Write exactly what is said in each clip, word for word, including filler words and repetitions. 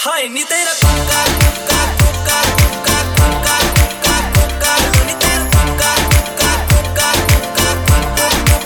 ਹਾਏ ਨੀ ਤੇਰਾ ਕੁੱਕਾ ਕੁੱਕਾ ਕੁੱਕਾ ਕੁੱਕਾ ਕੁੱਕਾ ਕੁੱਕਾ ਕੁੱਕਾ ਨੀ ਤੇਰਾ ਕੁੱਕਾ ਕੁੱਕਾ ਕੁੱਕਾ ਕੁੱਕਾ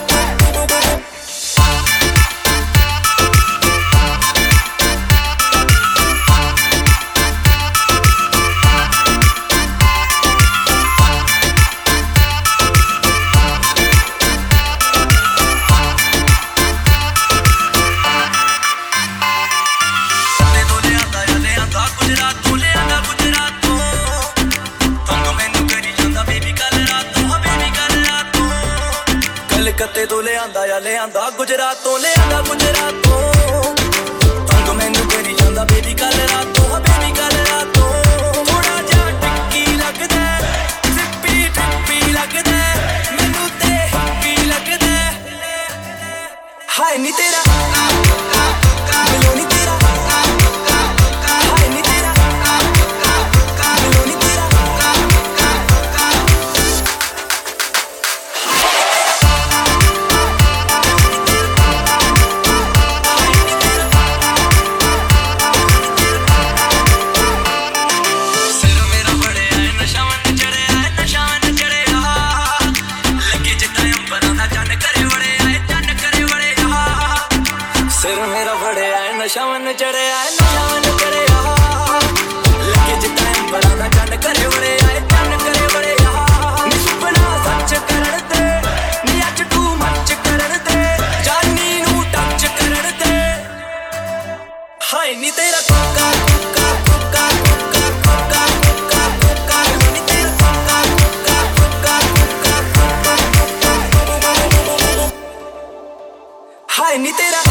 ਕਲਕੱਤੇ ਤੋਂ ਲਿਆਂਦਾ ਆ ਲਿਆਂਦਾ ਗੁਜਰਾਤੋਂ ਲਿਆਂਦਾ ਗੁਜਰਾਤੋਂ ਤੰਗ ਮੈਨੂੰ ਕਰੀ ਜਾਂਦਾ ਬੇਬੀ ਕੱਲ ਰਾਤੋਂ ਬੇਬੀ ਕੱਲ ਰਾਤੋਂ ਥੋੜਾ ਜਿਹਾ ਟਿੱਕੀ ਲੱਗਦਾ ਸਿੱਪੀ ਟਿੱਪੀ ਲੱਗਦਾ ਮੈਨੂੰ ਤੇ ਹਿੱਪੀ ਲੱਗਦਾ ਹਾਏ ਨੀ ਤੇਰਾ ਨਸ਼ਾ ਮਨ ਚੜਿਆ ਨਸ਼ਾ ਮਨ ਚੜਿਆ ਲੱਗੇ ਜਿੱਦਾਂ ਅੰਬਰਾਂ ਦਾ ਚੰਨ ਕਰੇ ਵੜਿਆ ਚੰਨ ਕਰੇ ਵੜਿਆ ਨੀ ਸੁਪਨਾ ਸੱਚ ਕਰਨ ਤੇ ਨੀ ਅੱਜ ਤੂੰ ਮੱਚ ਕਰਨ ਤੇ ਜਾਨੀ ਨੂੰ ਟੱਚ ਕਰਨ ਤੇ ਹਾਏ ਨੀ ਤੇਰਾ ਕੁੱਕਾ ਕੁੱਕਾ ਕੁੱਕਾ ਕੁੱਕਾ ਕੁੱਕਾ ਕੁੱਕਾ ਕੁੱਕਾ ਨੀ ਤੇਰਾ ਕੁੱਕਾ ਕੁੱਕਾ ਕੁੱਕਾ ਕੁੱਕਾ ਹਾਏ ਨੀ ਤੇਰਾ